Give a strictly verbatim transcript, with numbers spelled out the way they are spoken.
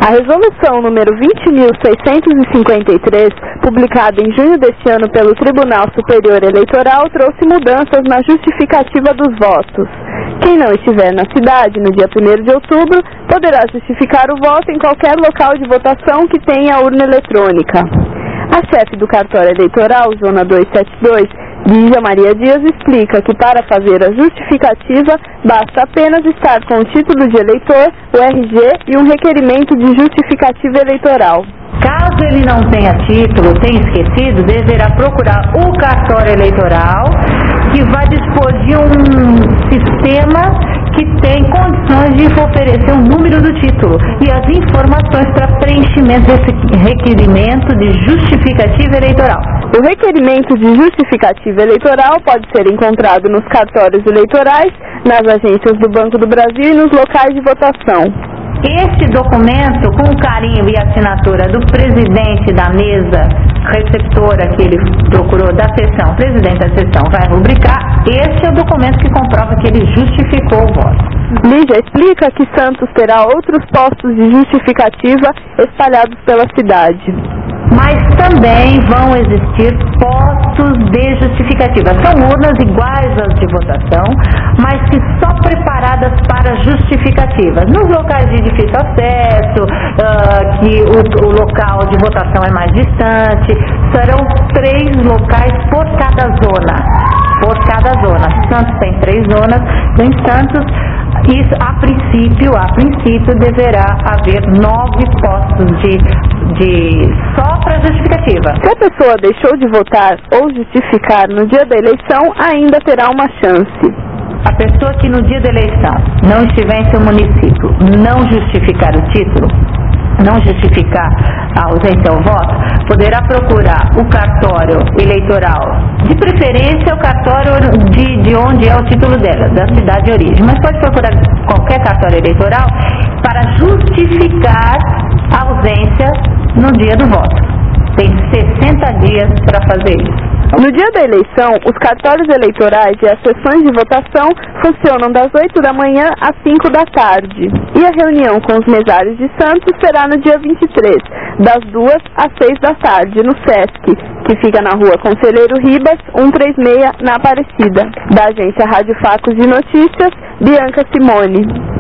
A resolução número vinte mil seiscentos e cinquenta e três, publicada em junho deste ano pelo Tribunal Superior Eleitoral, trouxe mudanças na justificativa dos votos. Quem não estiver na cidade no dia primeiro de outubro poderá justificar o voto em qualquer local de votação que tenha urna eletrônica. A chefe do cartório eleitoral, Zona duzentos e setenta e dois, Lígia Maria Dias, explica que para fazer a justificativa basta apenas estar com o título de eleitor, o R G e um requerimento de justificativa eleitoral. Caso ele não tenha título, tenha esquecido, deverá procurar o cartório eleitoral, que vai dispor de um sistema que tem condições de oferecer o número do título e as informações para preenchimento desse requerimento de justificativa eleitoral. O requerimento de justificativa eleitoral pode ser encontrado nos cartórios eleitorais, nas agências do Banco do Brasil e nos locais de votação. Este documento, com o carimbo e assinatura do presidente da mesa receptora que ele procurou da sessão, presidente da sessão vai rubricar, este é o documento que comprova que ele justificou o voto. Lígia explica que Santos terá outros postos de justificativa espalhados pela cidade. Mas também vão existir postos de justificativa. São urnas iguais às de votação, mas que só preparadas para justificativas. Nos locais de difícil acesso, uh, que o, o local de votação é mais distante, serão três locais por cada zona. Por cada zona. Santos tem três zonas, em Santos, isso, a princípio, a princípio deverá haver nove postos de, de só para justificativa. Se a pessoa deixou de votar ou justificar no dia da eleição, ainda terá uma chance. A pessoa que no dia da eleição não estiver em seu município, não justificar o título, não justificar a ausência ao voto, poderá procurar o cartório eleitoral, de preferência o cartório de, de onde é o título dela, da cidade de origem, mas pode procurar qualquer cartório eleitoral para justificar a ausência no dia do voto. Tem sessenta dias para fazer isso. No dia da eleição, os cartórios eleitorais e as sessões de votação funcionam das oito da manhã às cinco da tarde. E a reunião com os mesários de Santos será no dia vinte e três, das duas às seis da tarde, no Sesc, que fica na rua Conselheiro Ribas, cento e trinta e seis, na Aparecida. Da agência Rádio Facos de Notícias, Bianca Simone.